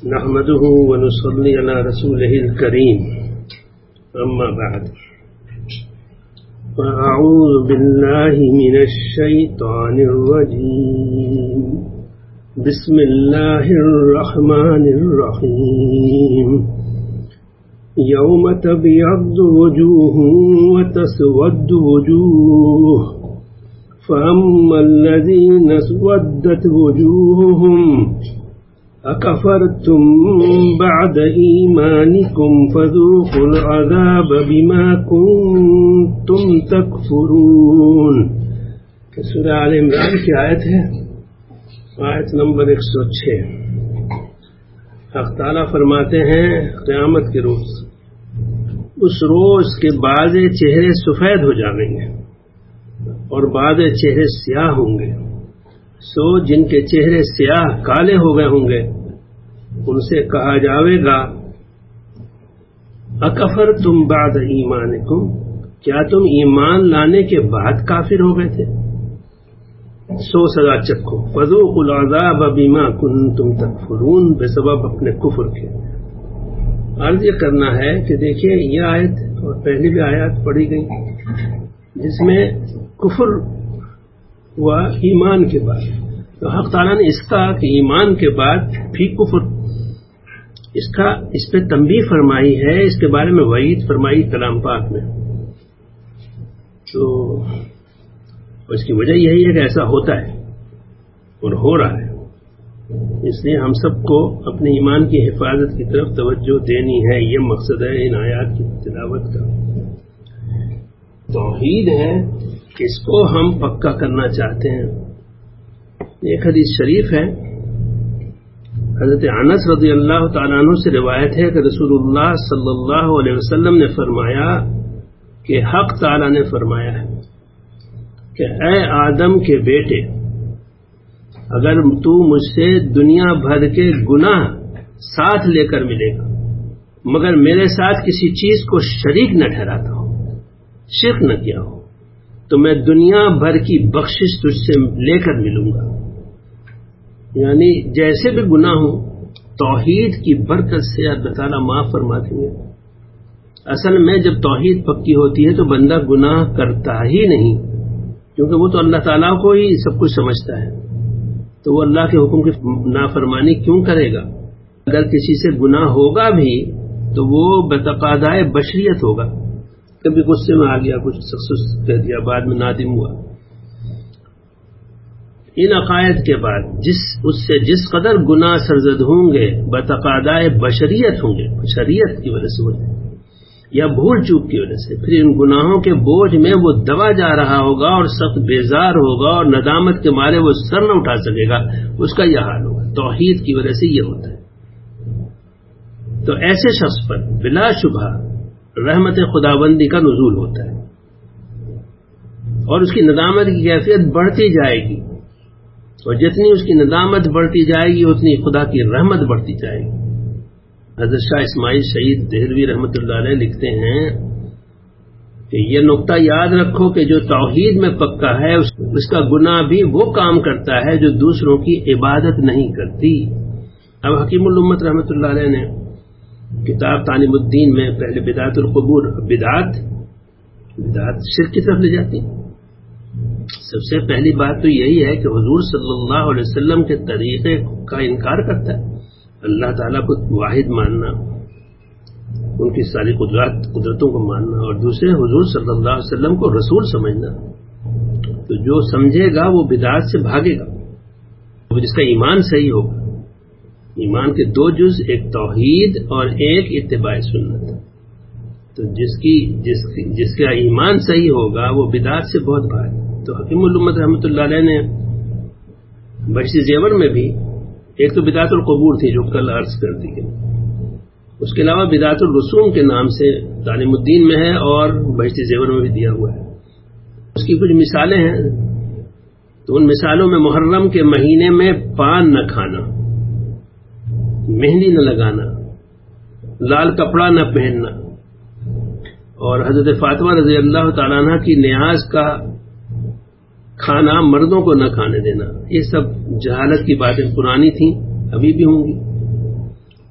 نحمده ونصلي على رسوله الكريم أما بعد فأعوذ بالله من الشيطان الرجيم بسم الله الرحمن الرحيم يوم تبيض وجوه وتسود وجوه فأما الذين اسودت وجوههم أكفرتم بعد إيمانكم فذوقوا العذاب بما كنتم تكفرون. سورہ آل عمران کی آیت ہے، آیت نمبر 106. حق تعالیٰ فرماتے ہیں قیامت کے روز، اس روز کے بعض چہرے سفید ہو جائیں گے اور بعض چہرے سیاہ ہوں گے. سو جن کے چہرے سیاہ کالے ہو گئے ہوں گے ان سے کہا جاوے گا اکفرتم بعد ایمانکم، کیا تم ایمان لانے کے بعد کافر ہو گئے تھے؟ سو سزا چکھو، فذوقوا العذاب بما کنتم تکفرون، بے سبب اپنے کفر کے. عرض یہ کرنا ہے کہ دیکھیے یہ آیت اور پہلی بھی آیات پڑھی گئی جس میں کفر ہوا ایمان کے بعد، تو حق تعالیٰ نے اس کا کہ ایمان کے بعد بھی کفر، اس پہ تنبیہ فرمائی ہے، اس کے بارے میں وعید فرمائی کلام پاک میں. تو اس کی وجہ یہی ہے کہ ایسا ہوتا ہے اور ہو رہا ہے. اس لیے ہم سب کو اپنے ایمان کی حفاظت کی طرف توجہ دینی ہے. یہ مقصد ہے ان آیات کی تلاوت کا. توحید ہے، اس کو ہم پکا کرنا چاہتے ہیں. ایک حدیث شریف ہے، حضرت انس رضی اللہ تعالیٰ عنہ سے روایت ہے کہ رسول اللہ صلی اللہ علیہ وسلم نے فرمایا کہ حق تعالیٰ نے فرمایا ہے کہ اے آدم کے بیٹے، اگر تو مجھ سے دنیا بھر کے گناہ ساتھ لے کر ملے گا مگر میرے ساتھ کسی چیز کو شریک نہ ٹھہراتا ہو، شرک نہ کیا ہو، تو میں دنیا بھر کی بخشش تجھ سے لے کر ملوں گا. یعنی جیسے بھی گناہ ہوں توحید کی برکت سے اللہ تعالیٰ معاف فرما دیں گے. اصل میں جب توحید پکی ہوتی ہے تو بندہ گناہ کرتا ہی نہیں، کیونکہ وہ تو اللہ تعالیٰ کو ہی سب کچھ سمجھتا ہے، تو وہ اللہ کے حکم کی نافرمانی کیوں کرے گا؟ اگر کسی سے گناہ ہوگا بھی تو وہ بتقاضائے بشریت ہوگا، کبھی غصے میں آ گیا، کچھ سخص کہہ دیا، بعد میں نادم ہوا. ان عقائد کے بعد اس سے جس قدر گناہ سرزد ہوں گے بتقاضائے بشریت ہوں گے، شریعت کی وجہ سے یا بھول چوک کی وجہ سے، پھر ان گناہوں کے بوجھ میں وہ دبا جا رہا ہوگا اور سخت بیزار ہوگا اور ندامت کے مارے وہ سر نہ اٹھا سکے گا. اس کا یہ حال ہوگا. توحید کی وجہ سے یہ ہوتا ہے. تو ایسے شخص پر بلا شبہ رحمت خداوندی کا نزول ہوتا ہے اور اس کی ندامت کی کیفیت بڑھتی جائے گی، اور جتنی اس کی ندامت بڑھتی جائے گی اتنی خدا کی رحمت بڑھتی جائے گی. حضرت شاہ اسماعیل شہید دہلوی رحمۃ اللہ علیہ لکھتے ہیں کہ یہ نقطہ یاد رکھو کہ جو توحید میں پکا ہے اس کا گناہ بھی وہ کام کرتا ہے جو دوسروں کی عبادت نہیں کرتی. اب حکیم الامت رحمۃ اللہ علیہ نے کتاب تعلیم الدین میں پہلے بدعت القبور، بدعت شرک کی طرف لے جاتی. سب سے پہلی بات تو یہی ہے کہ حضور صلی اللہ علیہ وسلم کے طریقے کا انکار کرتا ہے. اللہ تعالیٰ کو واحد ماننا، ان کی ساری قدرتوں کو ماننا، اور دوسرے حضور صلی اللہ علیہ وسلم کو رسول سمجھنا. تو جو سمجھے گا وہ بدعت سے بھاگے گا، جس کا ایمان صحیح ہوگا. ایمان کے دو جز، ایک توحید اور ایک اتباع سنت. تو جس کا ایمان صحیح ہوگا وہ بدعت سے بہت بھاگے. تو حکیم الامت رحمۃ اللہ علیہ نے بہشتی زیور میں بھی، ایک تو بدعت القبور تھی جو کل عرض کر دی گئی، اس کے علاوہ بدعت الرسوم کے نام سے تعلیم الدین میں ہے اور بہشتی زیور میں بھی دیا ہوا ہے. اس کی کچھ مثالیں ہیں. تو ان مثالوں میں محرم کے مہینے میں پان نہ کھانا، مہندی نہ لگانا، لال کپڑا نہ پہننا، اور حضرت فاطمہ رضی اللہ تعالیٰ عنہ کی نیاز کا کھانا مردوں کو نہ کھانے دینا. یہ سب جہالت کی باتیں پرانی تھیں، ابھی بھی ہوں گی.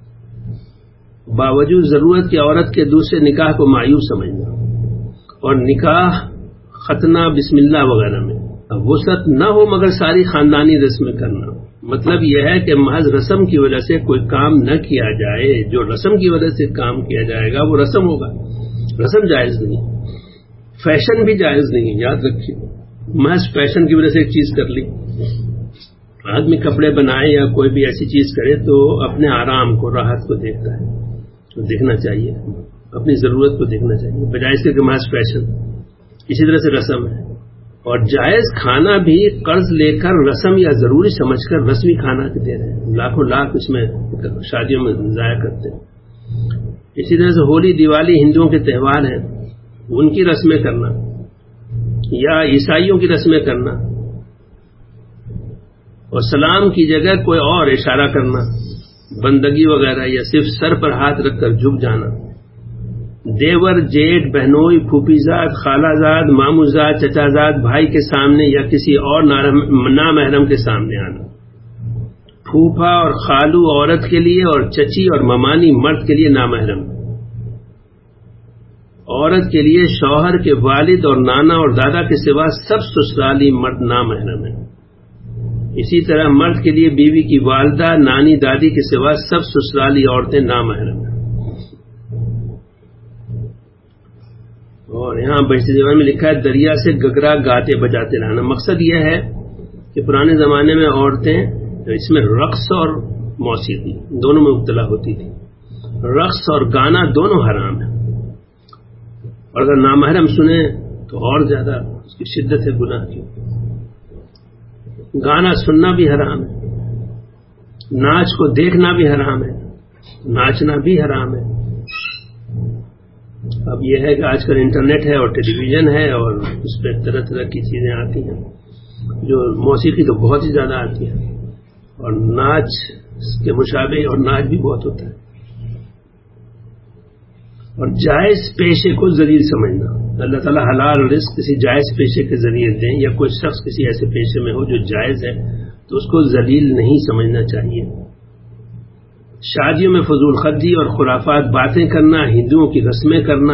باوجود ضرورت کی عورت کے دوسرے نکاح کو معیوب سمجھنا، اور نکاح ختنہ بسم اللہ وغیرہ میں وسعت نہ ہو مگر ساری خاندانی رسمیں کرنا۔ مطلب یہ ہے کہ محض رسم کی وجہ سے کوئی کام نہ کیا جائے، جو رسم کی وجہ سے کام کیا جائے گا وہ رسم ہوگا، رسم جائز نہیں، فیشن بھی جائز نہیں، یاد رکھیے۔ محض فیشن کی وجہ سے ایک چیز کر لی، آدمی کپڑے بنائے یا کوئی بھی ایسی چیز کرے تو اپنے آرام کو، راحت کو دیکھتا ہے، تو دیکھنا چاہیے، اپنی ضرورت کو دیکھنا چاہیے، بجائے اس کے کہ محض فیشن۔ اسی طرح سے رسم ہے، اور جائز کھانا بھی قرض لے کر رسم یا ضروری سمجھ کر رسمی کھانا دے رہے ہیں، لاکھوں لاکھ اس میں شادیوں میں ضائع کرتے ہیں۔ اسی طرح سے ہولی دیوالی ہندوؤں کے تہوار ہیں، ان کی رسمیں کرنا یا عیسائیوں کی رسمیں کرنا، اور سلام کی جگہ کوئی اور اشارہ کرنا، بندگی وغیرہ، یا صرف سر پر ہاتھ رکھ کر جھک جانا، دیور، جیٹ، بہنوئی، پھوپھی زاد، خالہ زاد، مامو زاد، چچا زاد بھائی کے سامنے یا کسی اور نامحرم کے سامنے آنا، پھوپھا اور خالو عورت کے لیے اور چچی اور ممانی مرد کے لیے نامحرم، عورت کے لیے شوہر کے والد اور نانا اور دادا کے سوا سب سسرالی مرد نامحرم ہیں۔ اسی طرح مرد کے لیے بیوی کی والدہ، نانی، دادی کے سوا سب سسرالی عورتیں نامحرم ہیں۔ اور یہاں بہشتی دیوان میں لکھا ہے دریا سے گگرا گاتے بجاتے لانا۔ مقصد یہ ہے کہ پرانے زمانے میں عورتیں اس میں رقص اور موسیقی دونوں میں مبتلا ہوتی تھی، رقص اور گانا دونوں حرام ہیں، اور اگر نامحرم سنیں تو اور زیادہ اس کی شدت ہے گناہ کی۔ گانا سننا بھی حرام ہے، ناچ کو دیکھنا بھی حرام ہے، ناچنا بھی حرام ہے۔ اب یہ ہے کہ آج کل انٹرنیٹ ہے اور ٹیلی ویژن ہے، اور اس پہ طرح طرح کی چیزیں آتی ہیں، جو موسیقی تو بہت ہی زیادہ آتی ہے، اور ناچ کے مشابہ اور ناچ بھی بہت ہوتا ہے۔ اور جائز پیشے کو ذلیل سمجھنا، اللہ تعالیٰ حلال رزق کسی جائز پیشے کے ذریعے دیں، یا کوئی شخص کسی ایسے پیشے میں ہو جو جائز ہے تو اس کو ذلیل نہیں سمجھنا چاہیے۔ شادیوں میں فضول خرچی اور خرافات باتیں کرنا، ہندوؤں کی رسمیں کرنا،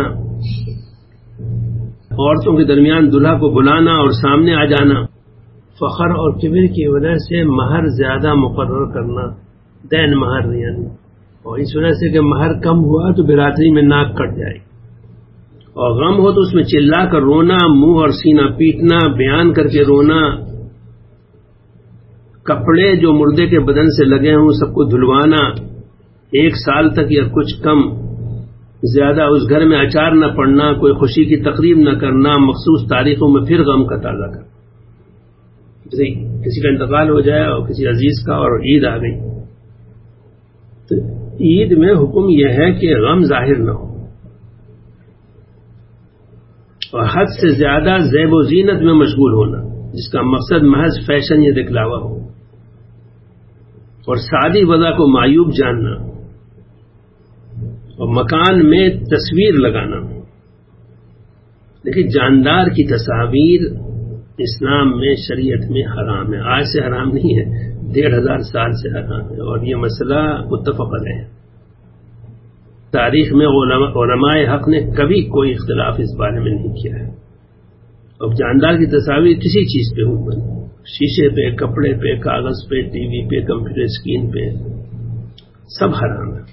عورتوں کے درمیان دلہا کو بلانا اور سامنے آ جانا، فخر اور کبر کی وجہ سے مہر زیادہ مقرر کرنا، دین مہر یعنی، اور اس وجہ سے کہ مہر کم ہوا تو برادری میں ناک کٹ جائے، اور غم ہو تو اس میں چلا کر رونا، منہ اور سینہ پیٹنا، بیان کر کے رونا، کپڑے جو مردے کے بدن سے لگے ہوں سب کو دھلوانا، 1 سال تک یا کچھ کم زیادہ اس گھر میں اچار نہ پڑنا، کوئی خوشی کی تقریب نہ کرنا، مخصوص تاریخوں میں پھر غم کا تازہ کرنا، جیسے کسی کا انتقال ہو جائے اور کسی عزیز کا اور عید آ گئی تو عید میں حکم یہ ہے کہ غم ظاہر نہ ہو، اور حد سے زیادہ زیب و زینت میں مشغول ہونا جس کا مقصد محض فیشن یا دکھلاوا ہو، اور سادی وضع کو معیوب جاننا، اور مکان میں تصویر لگانا۔ دیکھیے جاندار کی تصاویر اسلام میں، شریعت میں حرام ہے، آج سے حرام نہیں ہے، 1500 سال سے حرام ہے، اور یہ مسئلہ متفق علیہ ہے۔ تاریخ میں علماء حق نے کبھی کوئی اختلاف اس بارے میں نہیں کیا ہے۔ اب جاندار کی تصاویر کسی چیز پہ ہوں، شیشے پہ، کپڑے پہ، کاغذ پہ، ٹی وی پہ، کمپیوٹر اسکرین پہ، سب حرام ہے۔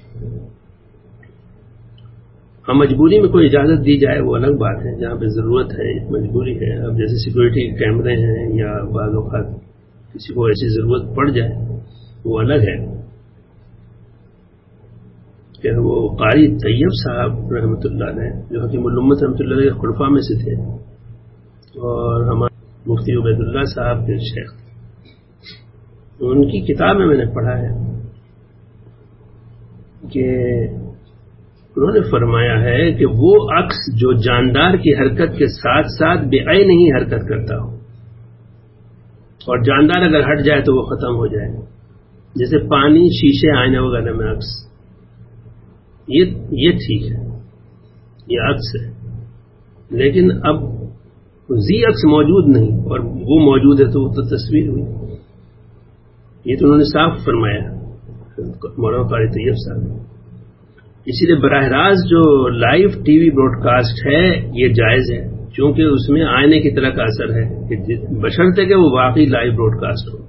ہم مجبوری میں کوئی اجازت دی جائے وہ الگ بات ہے، جہاں پہ ضرورت ہے، مجبوری ہے، اب جیسے سیکورٹی کے کیمرے ہیں یا بعض اوقات کسی کو ایسی ضرورت پڑ جائے وہ الگ ہے۔ کہ وہ قاری طیب صاحب رحمۃ اللہ علیہ جو حکیم الامت رحمۃ اللہ علیہ خلفاء میں سے تھے، اور ہمارے مفتی عبید اللہ صاحب کے شیخ، ان کی کتاب میں نے پڑھا ہے کہ انہوں نے فرمایا ہے کہ وہ عکس جو جاندار کی حرکت کے ساتھ ساتھ بے عین ہی حرکت کرتا ہو، اور جاندار اگر ہٹ جائے تو وہ ختم ہو جائے، جیسے پانی، شیشے، آئینے وغیرہ میں عکس، یہ ٹھیک ہے، یہ عکس ہے، لیکن اب زی عکس موجود نہیں اور وہ موجود ہے تو وہ تو تصویر ہوئی۔ یہ تو انہوں نے صاف فرمایا مولانا قاری طیب صاحب۔ اسی لیے براہ راست جو live TV broadcast ہے یہ جائز ہے، چونکہ اس میں آئینے کی طرح کا اثر ہے کہ بشرطے کہ وہ واقعی لائیو براڈ کاسٹ ہو.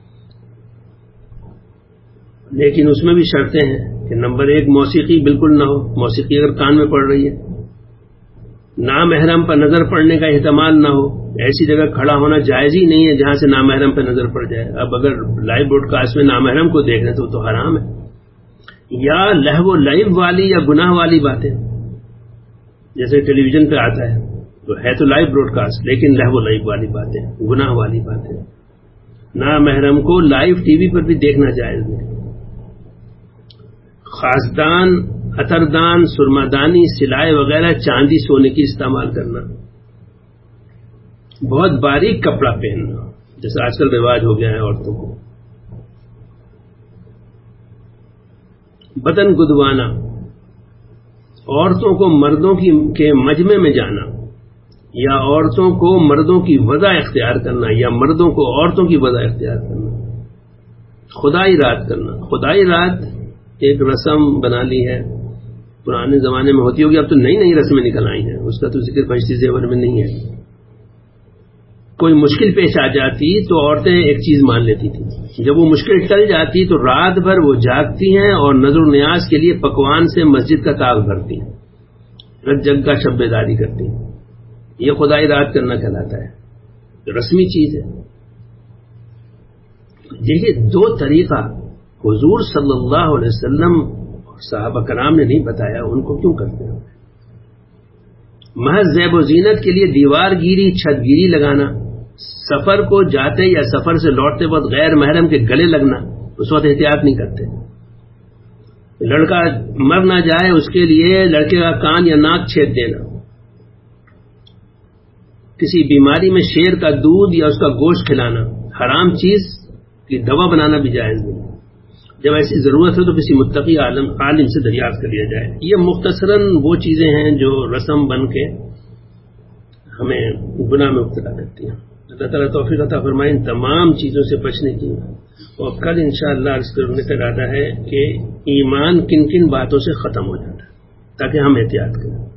لیکن اس میں بھی شرطیں ہیں کہ نمبر 1 موسیقی بالکل نہ ہو. موسیقی اگر کان میں پڑ رہی ہے، نامحرم پر نظر پڑنے کا احتمال نہ ہو. ایسی جگہ کھڑا ہونا جائز ہی نہیں ہے جہاں سے نامحرم پہ نظر پڑ جائے. اب اگر لائیو براڈ کاسٹ میں نامحرم کو دیکھ رہے ہیں تو حرام ہے. یا لہو و لعب والی یا گناہ والی باتیں، جیسے ٹیلی ویژن پہ آتا ہے تو ہے تو لائیو براڈ کاسٹ لیکن لہو و لعب والی باتیں، گناہ والی باتیں. نامحرم کو لائیو ٹی وی پر بھی دیکھنا جائز نہیں. خاصدان، عطردان، سرمادانی، سلائے وغیرہ چاندی سونے کی استعمال کرنا، بہت باریک کپڑا پہننا جیسے آج کل رواج ہو گیا ہے عورتوں کو، بدن گدوانا، عورتوں کو مردوں کے مجمع میں جانا، یا عورتوں کو مردوں کی وضع اختیار کرنا یا مردوں کو عورتوں کی وضع اختیار کرنا، خدائی رات کرنا. خدائی رات ایک رسم بنا لی ہے، پرانے زمانے میں ہوتی ہوگی، اب تو نئی نئی رسمیں نکل آئی ہیں، اس کا تو ذکر بہشتی زیور میں نہیں ہے. کوئی مشکل پیش آ جاتی تو عورتیں ایک چیز مان لیتی تھیں، جب وہ مشکل ٹل جاتی تو رات بھر وہ جاگتی ہیں اور نظر و نیاز کے لیے پکوان سے مسجد کا تاغ بھرتی ہیں، رت جگ کا شب بیداری کرتی ہیں. یہ خدائی رات کرنا کہلاتا ہے، رسمی چیز ہے. یہ 2 طریقہ حضور صلی اللہ علیہ وسلم اور صحابہ کرام نے نہیں بتایا، ان کو کیوں کرتے ہیں؟ محض زیب و زینت کے لیے دیوار گیری، چھت گیری لگانا، سفر کو جاتے یا سفر سے لوٹتے وقت غیر محرم کے گلے لگنا، اس وقت احتیاط نہیں کرتے. لڑکا مر نہ جائے اس کے لیے لڑکے کا کان یا ناک چھید دینا، کسی بیماری میں شیر کا دودھ یا اس کا گوشت کھلانا، حرام چیز کی دوا بنانا بھی جائز نہیں. جب ایسی ضرورت ہو تو کسی متقی عالم سے دریافت کر لیا جائے. یہ مختصراً وہ چیزیں ہیں جو رسم بن کے ہمیں گناہ میں مبتلا کرتی ہیں. اللہ تعالیٰ توفیق عطا فرمائے ان تمام چیزوں سے بچنے کی. اور کل انشاءاللہ عرض کرنے کا ارادہ ہے کہ ایمان کن کن باتوں سے ختم ہو جاتا ہے تاکہ ہم احتیاط کریں.